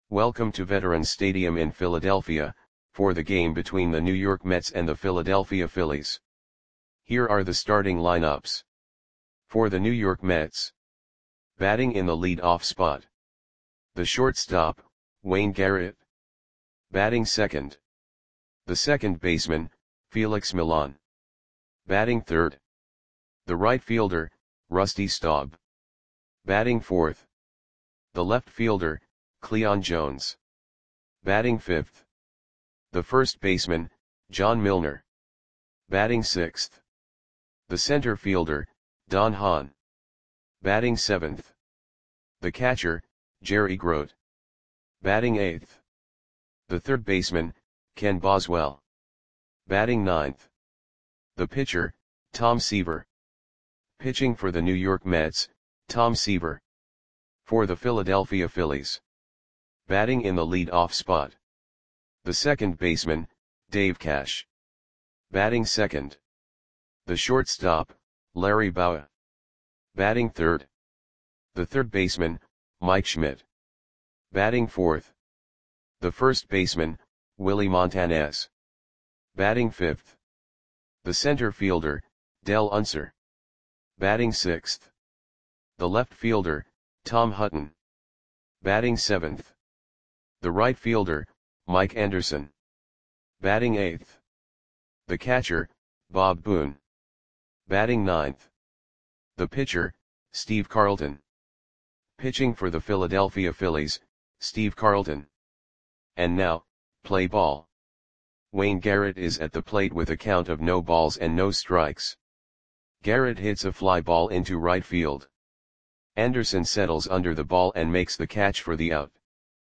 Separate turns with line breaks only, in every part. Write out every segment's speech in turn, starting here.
Welcome to Veterans Stadium in Philadelphia, for the game between the New York Mets and the Philadelphia Phillies. Here are the starting lineups. For the New York Mets. Batting in the lead-off spot. The shortstop, Wayne Garrett. Batting second. The second baseman, Felix Millan. Batting third. The right fielder, Rusty Staub. Batting fourth. The left fielder, Cleon Jones. Batting fifth. The first baseman, John Milner. Batting sixth. The center fielder, Don Hahn. Batting seventh. The catcher, Jerry Grote. Batting eighth. The third baseman, Ken Boswell. Batting ninth. The pitcher, Tom Seaver. Pitching for the New York Mets, Tom Seaver. For the Philadelphia Phillies. Batting in the lead-off spot. The second baseman, Dave Cash. Batting second. The shortstop, Larry Bowa. Batting third. The third baseman, Mike Schmidt. Batting fourth. The first baseman, Willie Montanez. Batting fifth. The center fielder, Del Unser. Batting sixth. The left fielder, Tom Hutton. Batting seventh. The right fielder, Mike Anderson. Batting eighth. The catcher, Bob Boone. Batting ninth. The pitcher, Steve Carlton. Pitching for the Philadelphia Phillies, Steve Carlton. And now, play ball. Wayne Garrett is at the plate with a count of no balls and no strikes. Garrett hits a fly ball into right field. Anderson settles under the ball and makes the catch for the out.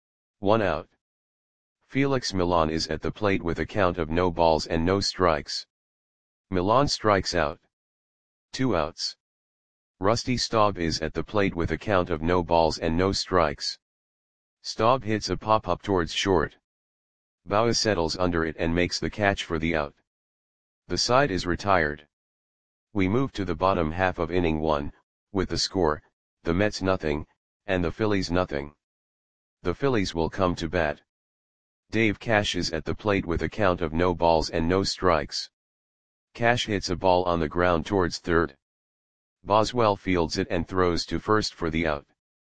1 out. Felix Millan is at the plate with a count of no balls and no strikes. Millan strikes out. 2 outs. Rusty Staub is at the plate with a count of no balls and no strikes. Staub hits a pop-up towards short. Bowa settles under it and makes the catch for the out. The side is retired. We move to the bottom half of inning 1, with the score, the Mets nothing, and the Phillies nothing. The Phillies will come to bat. Dave Cash is at the plate with a count of no balls and no strikes. Cash hits a ball on the ground towards third. Boswell fields it and throws to first for the out.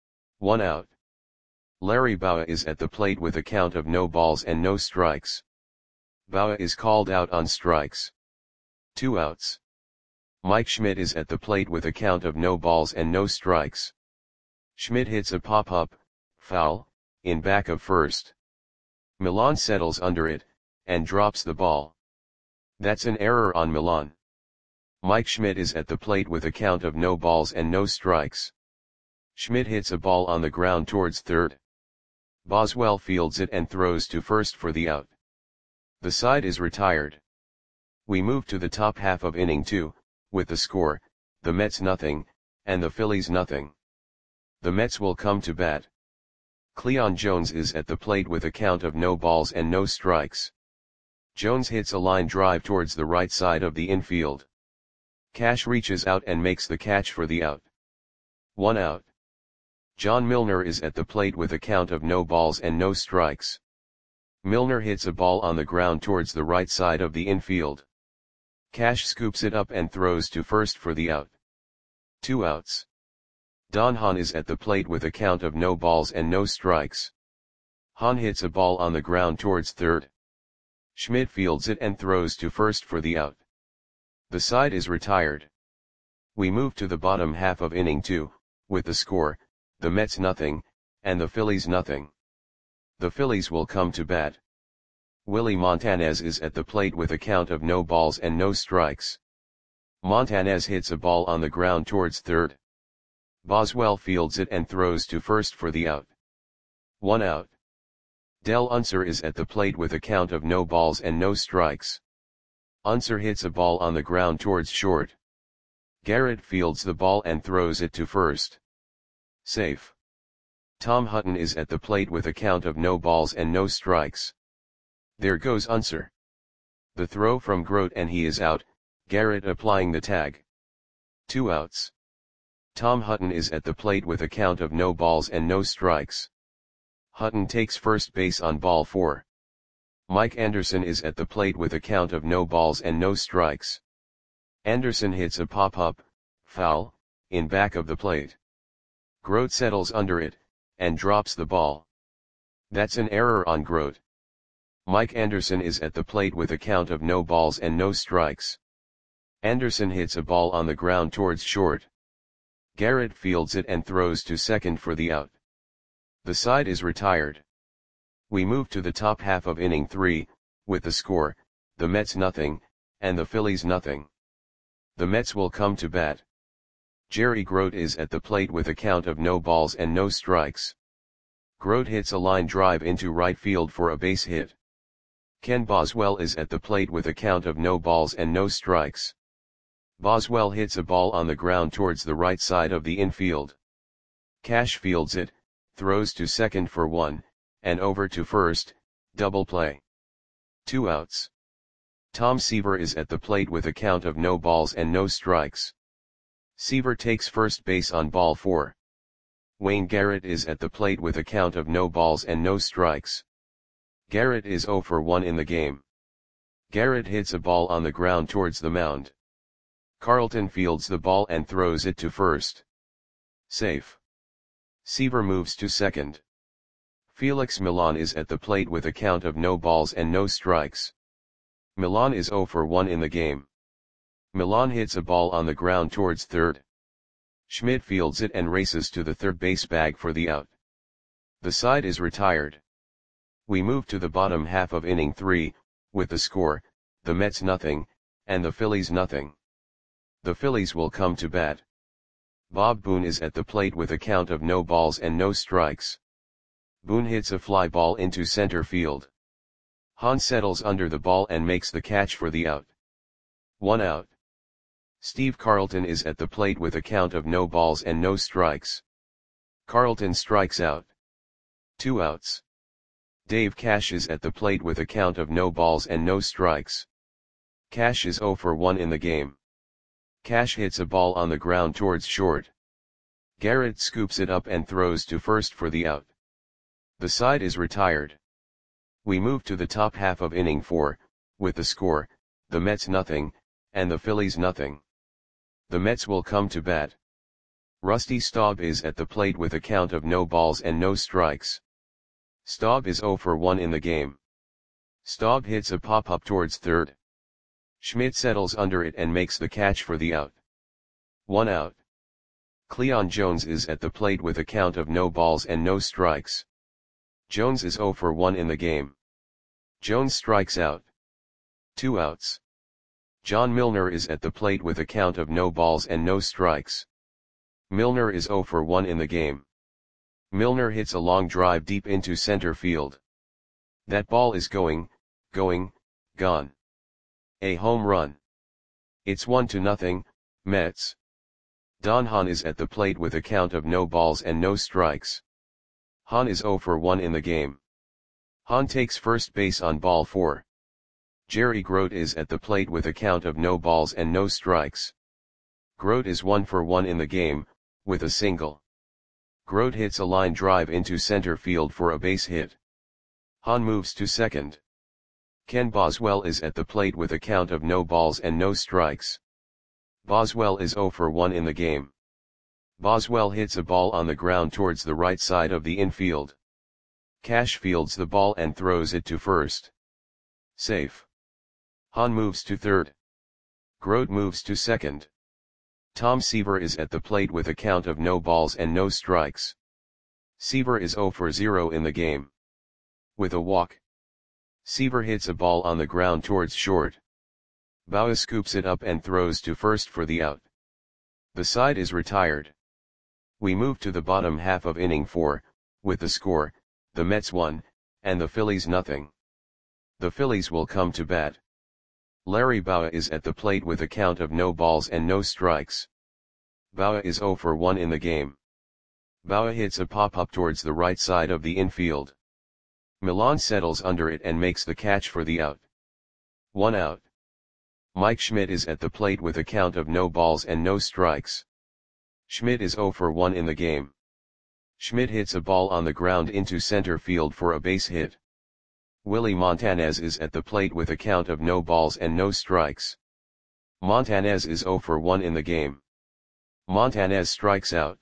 1 out. Larry Bowa is at the plate with a count of no balls and no strikes. Bowa is called out on strikes. 2 outs. Mike Schmidt is at the plate with a count of no balls and no strikes. Schmidt hits a pop-up, foul, in back of first. Millan settles under it, and drops the ball. That's an error on Millan. Mike Schmidt is at the plate with a count of no balls and no strikes. Schmidt hits a ball on the ground towards third. Boswell fields it and throws to first for the out. The side is retired. We move to the top half of inning 2, with the score, the Mets nothing, and the Phillies nothing. The Mets will come to bat. Cleon Jones is at the plate with a count of no balls and no strikes. Jones hits a line drive towards the right side of the infield. Cash reaches out and makes the catch for the out. 1 out. John Milner is at the plate with a count of no balls and no strikes. Milner hits a ball on the ground towards the right side of the infield. Cash scoops it up and throws to first for the out. 2 outs. Don Hahn is at the plate with a count of no balls and no strikes. Hahn hits a ball on the ground towards third. Schmidt fields it and throws to first for the out. The side is retired. We move to the bottom half of inning 2, with the score, the Mets nothing, and the Phillies nothing. The Phillies will come to bat. Willie Montanez is at the plate with a count of no balls and no strikes. Montanez hits a ball on the ground towards third. Boswell fields it and throws to first for the out. 1 out. Del Unser is at the plate with a count of no balls and no strikes. Unser hits a ball on the ground towards short. Garrett fields the ball and throws it to first. Safe. Tom Hutton is at the plate with a count of no balls and no strikes. There goes Unser. The throw from Grote and he is out, Garrett applying the tag. 2 outs. Tom Hutton is at the plate with a count of no balls and no strikes. Hutton takes first base on ball 4. Mike Anderson is at the plate with a count of no balls and no strikes. Anderson hits a pop-up, foul, in back of the plate. Grote settles under it, and drops the ball. That's an error on Grote. Mike Anderson is at the plate with a count of no balls and no strikes. Anderson hits a ball on the ground towards short. Garrett fields it and throws to second for the out. The side is retired. We move to the top half of inning 3, with the score, the Mets nothing, and the Phillies nothing. The Mets will come to bat. Jerry Grote is at the plate with a count of no balls and no strikes. Grote hits a line drive into right field for a base hit. Ken Boswell is at the plate with a count of no balls and no strikes. Boswell hits a ball on the ground towards the right side of the infield. Cash fields it, throws to second for 1, and over to first, double play. 2 outs. Tom Seaver is at the plate with a count of no balls and no strikes. Seaver takes first base on ball 4. Wayne Garrett is at the plate with a count of no balls and no strikes. Garrett is 0 for 1 in the game. Garrett hits a ball on the ground towards the mound. Carlton fields the ball and throws it to first. Safe. Seaver moves to second. Felix Millan is at the plate with a count of no balls and no strikes. Millan is 0 for 1 in the game. Millan hits a ball on the ground towards third. Schmidt fields it and races to the third base bag for the out. The side is retired. We move to the bottom half of inning 3, with the score, the Mets nothing, and the Phillies nothing. The Phillies will come to bat. Bob Boone is at the plate with a count of no balls and no strikes. Boone hits a fly ball into center field. Hahn settles under the ball and makes the catch for the out. 1 out. Steve Carlton is at the plate with a count of no balls and no strikes. Carlton strikes out. 2 outs. Dave Cash is at the plate with a count of no balls and no strikes. Cash is 0 for 1 in the game. Cash hits a ball on the ground towards short. Garrett scoops it up and throws to first for the out. The side is retired. We move to the top half of inning 4, with the score, the Mets nothing, and the Phillies nothing. The Mets will come to bat. Rusty Staub is at the plate with a count of no balls and no strikes. Staub is 0 for 1 in the game. Staub hits a pop-up towards third. Schmidt settles under it and makes the catch for the out. 1 out. Cleon Jones is at the plate with a count of no balls and no strikes. Jones is 0 for 1 in the game. Jones strikes out. 2 outs. John Milner is at the plate with a count of no balls and no strikes. Milner is 0 for 1 in the game. Milner hits a long drive deep into center field. That ball is going, gone. A home run. It's 1-0, Mets. Don Hahn is at the plate with a count of no balls and no strikes. Hahn is 0 for 1 in the game. Hahn takes first base on ball 4. Jerry Grote is at the plate with a count of no balls and no strikes. Grote is 1 for 1 in the game, with a single. Grote hits a line drive into center field for a base hit. Hahn moves to second. Ken Boswell is at the plate with a count of no balls and no strikes. Boswell is 0 for 1 in the game. Boswell hits a ball on the ground towards the right side of the infield. Cash fields the ball and throws it to first. Safe. Hahn moves to third. Grote moves to second. Tom Seaver is at the plate with a count of no balls and no strikes. Seaver is 0 for 0 in the game. With a walk. Seaver hits a ball on the ground towards short. Bauer scoops it up and throws to first for the out. The side is retired. We move to the bottom half of inning 4, with the score, the Mets 1, and the Phillies nothing. The Phillies will come to bat. Larry Bauer is at the plate with a count of no balls and no strikes. Bauer is 0 for 1 in the game. Bauer hits a pop-up towards the right side of the infield. Millan settles under it and makes the catch for the out. 1 out. Mike Schmidt is at the plate with a count of no balls and no strikes. Schmidt is 0 for 1 in the game. Schmidt hits a ball on the ground into center field for a base hit. Willie Montanez is at the plate with a count of no balls and no strikes. Montanez is 0 for 1 in the game. Montanez strikes out.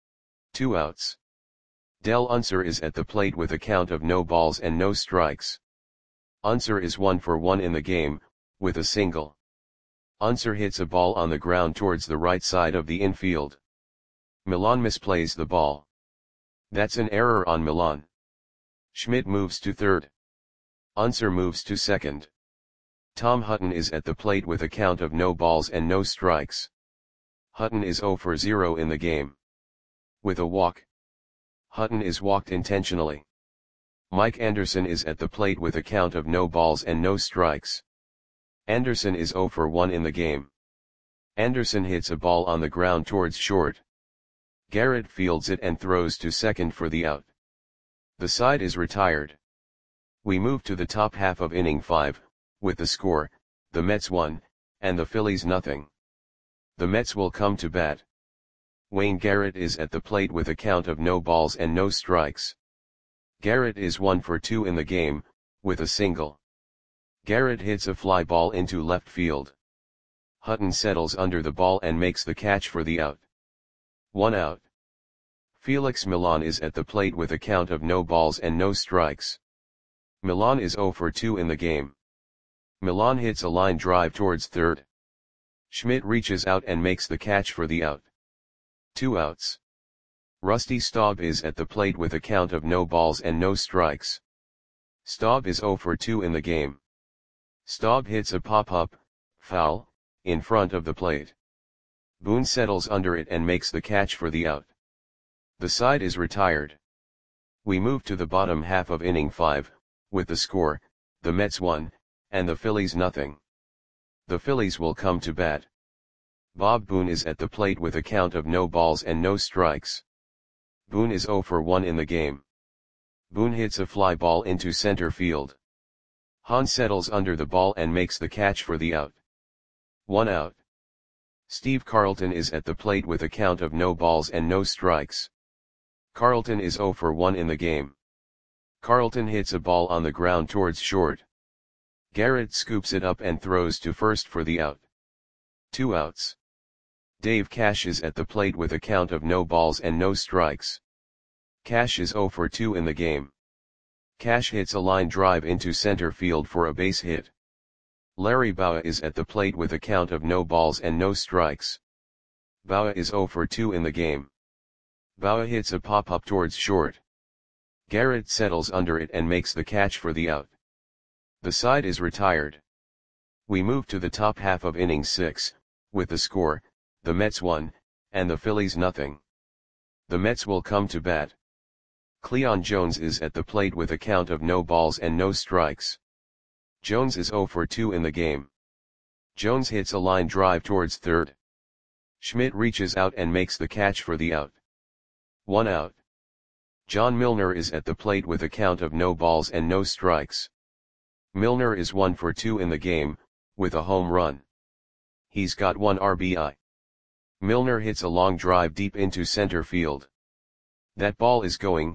2 outs. Del Unser is at the plate with a count of no balls and no strikes. Unser is 1 for 1 in the game, with a single. Unser hits a ball on the ground towards the right side of the infield. Milan misplays the ball. That's an error on Milan. Schmidt moves to third. Unser moves to second. Tom Hutton is at the plate with a count of no balls and no strikes. Hutton is 0 for 0 in the game. With a walk. Hutton is walked intentionally. Mike Anderson is at the plate with a count of no balls and no strikes. Anderson is 0 for 1 in the game. Anderson hits a ball on the ground towards short. Garrett fields it and throws to second for the out. The side is retired. We move to the top half of inning 5, with the score, the Mets 1, and the Phillies nothing. The Mets will come to bat. Wayne Garrett is at the plate with a count of no balls and no strikes. Garrett is 1 for 2 in the game, with a single. Garrett hits a fly ball into left field. Hutton settles under the ball and makes the catch for the out. 1 out. Felix Milan is at the plate with a count of no balls and no strikes. Milan is 0 for 2 in the game. Milan hits a line drive towards third. Schmidt reaches out and makes the catch for the out. 2 outs. Rusty Staub is at the plate with a count of no balls and no strikes. Staub is 0 for 2 in the game. Staub hits a pop-up, foul, in front of the plate. Boone settles under it and makes the catch for the out. The side is retired. We move to the bottom half of inning 5, with the score, the Mets 1, and the Phillies nothing. The Phillies will come to bat. Bob Boone is at the plate with a count of no balls and no strikes. Boone is 0 for 1 in the game. Boone hits a fly ball into center field. Hahn settles under the ball and makes the catch for the out. 1 out. Steve Carlton is at the plate with a count of no balls and no strikes. Carlton is 0 for 1 in the game. Carlton hits a ball on the ground towards short. Garrett scoops it up and throws to first for the out. 2 outs. Dave Cash is at the plate with a count of no balls and no strikes. Cash is 0 for 2 in the game. Cash hits a line drive into center field for a base hit. Larry Bowa is at the plate with a count of no balls and no strikes. Bowa is 0 for 2 in the game. Bowa hits a pop-up towards short. Garrett settles under it and makes the catch for the out. The side is retired. We move to the top half of inning 6, with the score, the Mets 1, and the Phillies nothing. The Mets will come to bat. Cleon Jones is at the plate with a count of no balls and no strikes. Jones is 0 for 2 in the game. Jones hits a line drive towards third. Schmidt reaches out and makes the catch for the out. 1 out. John Milner is at the plate with a count of no balls and no strikes. Milner is 1 for 2 in the game, with a home run. He's got 1 RBI. Milner hits a long drive deep into center field. That ball is going,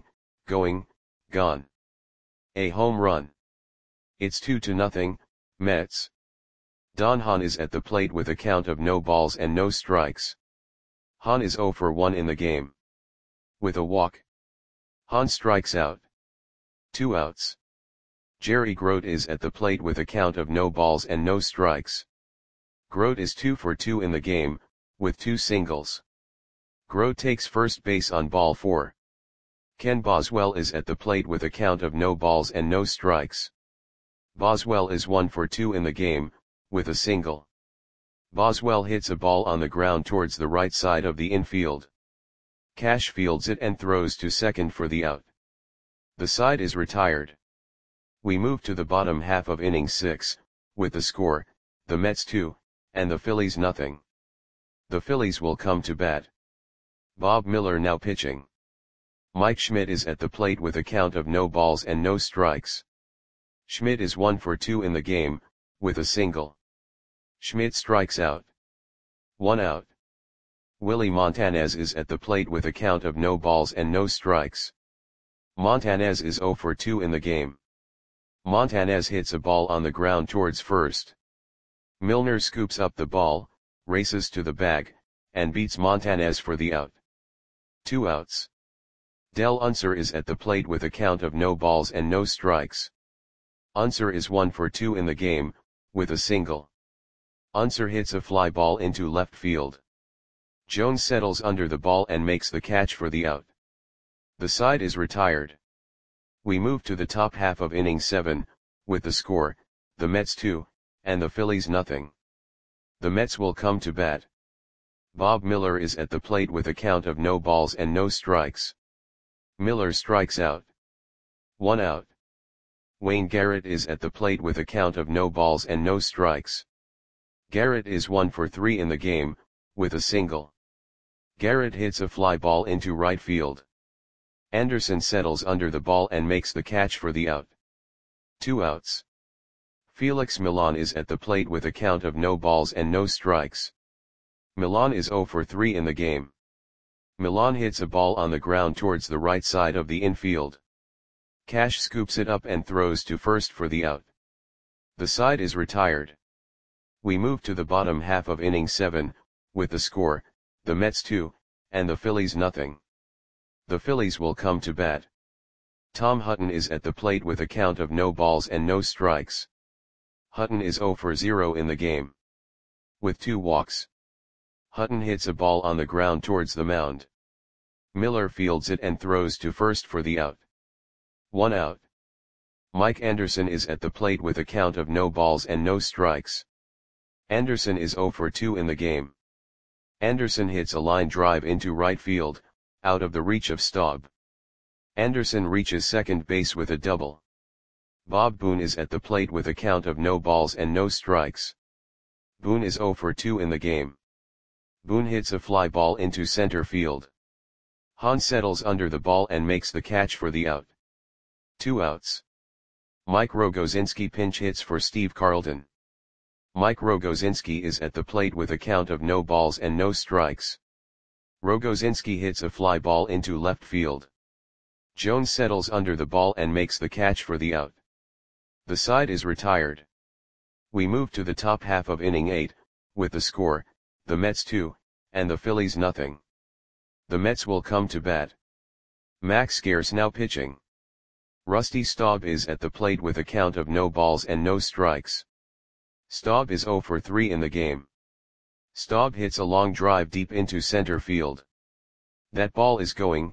gone. A home run. It's 2-0, Mets. Don Hahn is at the plate with a count of no balls and no strikes. Hahn is 0 for 1 in the game. With a walk. Hahn strikes out. 2 outs. Jerry Grote is at the plate with a count of no balls and no strikes. Grote is 2 for 2 in the game, with 2 singles. Grote takes first base on ball 4. Ken Boswell is at the plate with a count of no balls and no strikes. Boswell is 1 for 2 in the game, with a single. Boswell hits a ball on the ground towards the right side of the infield. Cash fields it and throws to second for the out. The side is retired. We move to the bottom half of inning 6, with the score, the Mets 2, and the Phillies nothing. The Phillies will come to bat. Bob Miller now pitching. Mike Schmidt is at the plate with a count of no balls and no strikes. Schmidt is 1 for 2 in the game, with a single. Schmidt strikes out. 1 out. Willie Montanez is at the plate with a count of no balls and no strikes. Montanez is 0 for 2 in the game. Montanez hits a ball on the ground towards first. Milner scoops up the ball, races to the bag, and beats Montanez for the out. 2 outs. Del Unser is at the plate with a count of no balls and no strikes. Unser is 1 for 2 in the game, with a single. Unser hits a fly ball into left field. Jones settles under the ball and makes the catch for the out. The side is retired. We move to the top half of inning 7, with the score, the Mets 2, and the Phillies nothing. The Mets will come to bat. Bob Miller is at the plate with a count of no balls and no strikes. Miller strikes out. 1 out. Wayne Garrett is at the plate with a count of no balls and no strikes. Garrett is 1 for 3 in the game, with a single. Garrett hits a fly ball into right field. Anderson settles under the ball and makes the catch for the out. 2 outs. Felix Millan is at the plate with a count of no balls and no strikes. Millan is 0 for 3 in the game. Millan hits a ball on the ground towards the right side of the infield. Cash scoops it up and throws to first for the out. The side is retired. We move to the bottom half of inning 7, with the score, the Mets 2, and the Phillies nothing. The Phillies will come to bat. Tom Hutton is at the plate with a count of no balls and no strikes. Hutton is 0 for 0 in the game. With 2 walks. Hutton hits a ball on the ground towards the mound. Miller fields it and throws to first for the out. 1 out. Mike Anderson is at the plate with a count of no balls and no strikes. Anderson is 0 for 2 in the game. Anderson hits a line drive into right field, out of the reach of Staub. Anderson reaches second base with a double. Bob Boone is at the plate with a count of no balls and no strikes. Boone is 0 for 2 in the game. Boone hits a fly ball into center field. Hahn settles under the ball and makes the catch for the out. 2 outs. Mike Rogozinski pinch hits for Steve Carlton. Mike Rogozinski is at the plate with a count of no balls and no strikes. Rogozinski hits a fly ball into left field. Jones settles under the ball and makes the catch for the out. The side is retired. We move to the top half of inning 8, with the score, the Mets 2, and the Phillies nothing. The Mets will come to bat. Max Scarce now pitching. Rusty Staub is at the plate with a count of no balls and no strikes. Staub is 0 for 3 in the game. Staub hits a long drive deep into center field. That ball is gone.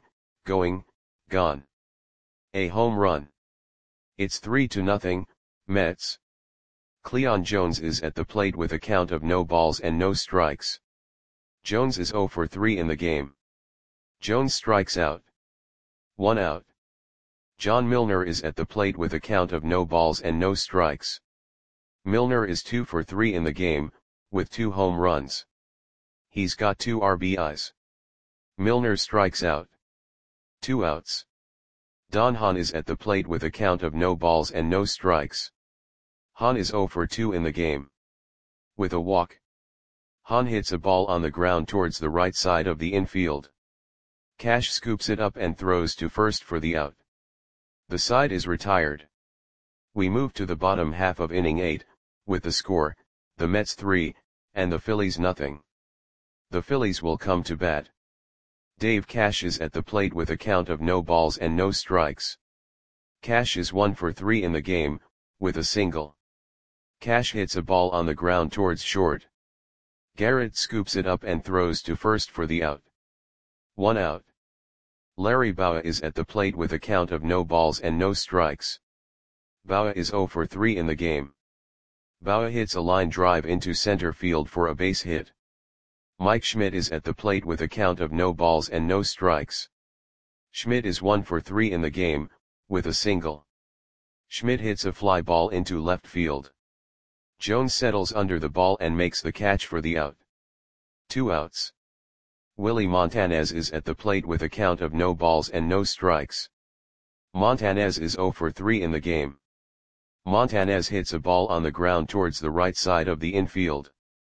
A home run. It's 3-0, Mets. Cleon Jones is at the plate with a count of no balls and no strikes. Jones is 0 for 3 in the game. Jones strikes out. 1 out. John Milner is at the plate with a count of no balls and no strikes. Milner is 2 for 3 in the game, with 2 home runs. He's got 2 RBIs. Milner strikes out. 2 outs. Don Hahn is at the plate with a count of no balls and no strikes. Hahn is 0 for 2 in the game. With a walk. Hahn hits a ball on the ground towards the right side of the infield. Cash scoops it up and throws to first for the out. The side is retired. We move to the bottom half of inning 8, with the score, the Mets 3, and the Phillies nothing. The Phillies will come to bat. Dave Cash is at the plate with a count of no balls and no strikes. Cash is 1 for 3 in the game, with a single. Cash hits a ball on the ground towards short. Garrett scoops it up and throws to first for the out. 1 out. Larry Bowa is at the plate with a count of no balls and no strikes. Bowa is 0 for 3 in the game. Bowa hits a line drive into center field for a base hit. Mike Schmidt is at the plate with a count of no balls and no strikes. Schmidt is 1 for 3 in the game, with a single. Schmidt hits a fly ball into left field. Jones settles under the ball and makes the catch for the out. 2 outs. Willie Montanez is at the plate with a count of no balls and no strikes. Montanez is 0 for 3 in the game. Montanez hits a ball on the ground towards the right side of the infield.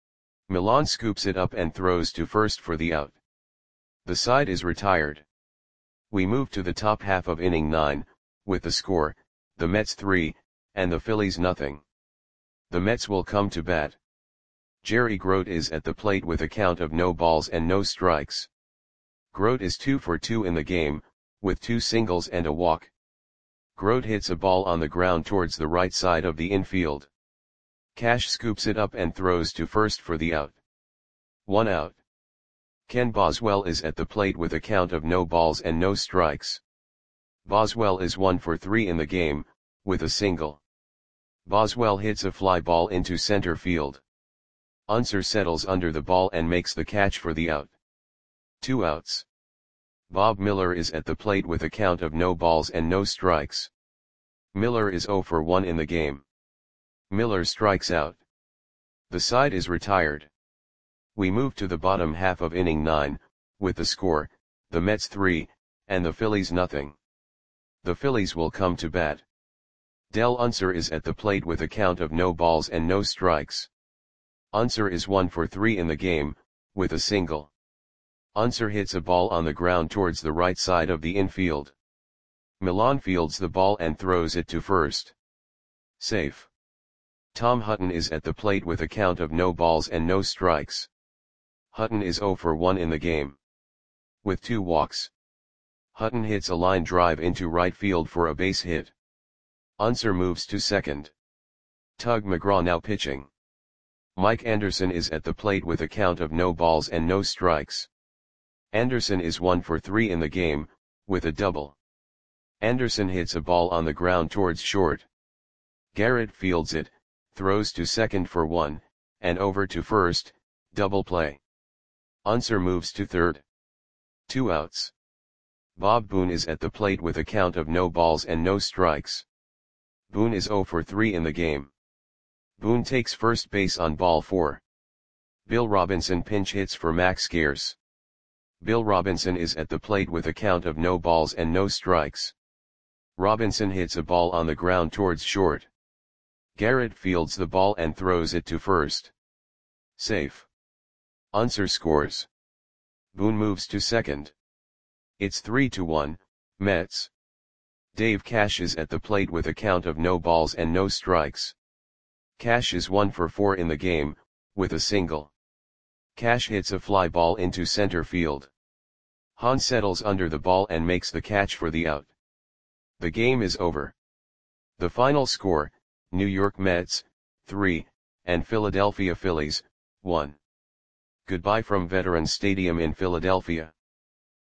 Milan scoops it up and throws to first for the out. The side is retired. We move to the top half of inning 9, with the score, the Mets 3, and the Phillies nothing. The Mets will come to bat. Jerry Grote is at the plate with a count of no balls and no strikes. Grote is 2 for 2 in the game, with 2 singles and a walk. Grote hits a ball on the ground towards the right side of the infield. Cash scoops it up and throws to first for the out. 1 out. Ken Boswell is at the plate with a count of no balls and no strikes. Boswell is 1 for 3 in the game, with a single. Boswell hits a fly ball into center field. Unser settles under the ball and makes the catch for the out. 2 outs. Bob Miller is at the plate with a count of no balls and no strikes. Miller is 0 for 1 in the game. Miller strikes out. The side is retired. We move to the bottom half of inning 9, with the score, the Mets 3, and the Phillies nothing. The Phillies will come to bat. Del Unser is at the plate with a count of no balls and no strikes. Unser is 1 for 3 in the game, with a single. Unser hits a ball on the ground towards the right side of the infield. Milan fields the ball and throws it to first. Safe. Tom Hutton is at the plate with a count of no balls and no strikes. Hutton is 0 for 1 in the game. With 2 walks. Hutton hits a line drive into right field for a base hit. Unser moves to second. Tug McGraw now pitching. Mike Anderson is at the plate with a count of no balls and no strikes. Anderson is 1 for 3 in the game, with a double. Anderson hits a ball on the ground towards short. Garrett fields it, throws to second for 1, and over to first, double play. Unser moves to third. 2 outs. Bob Boone is at the plate with a count of no balls and no strikes. Boone is 0 for 3 in the game. Boone takes first base on ball 4. Bill Robinson pinch hits for Max Scarce. Bill Robinson is at the plate with a count of no balls and no strikes. Robinson hits a ball on the ground towards short. Garrett fields the ball and throws it to first. Safe. Unser scores. Boone moves to second. It's 3-1, Mets. Dave Cash is at the plate with a count of no balls and no strikes. Cash is 1 for 4 in the game, with a single. Cash hits a fly ball into center field. Hahn settles under the ball and makes the catch for the out. The game is over. The final score, New York Mets, 3, and Philadelphia Phillies, 1. Goodbye from Veterans Stadium in Philadelphia.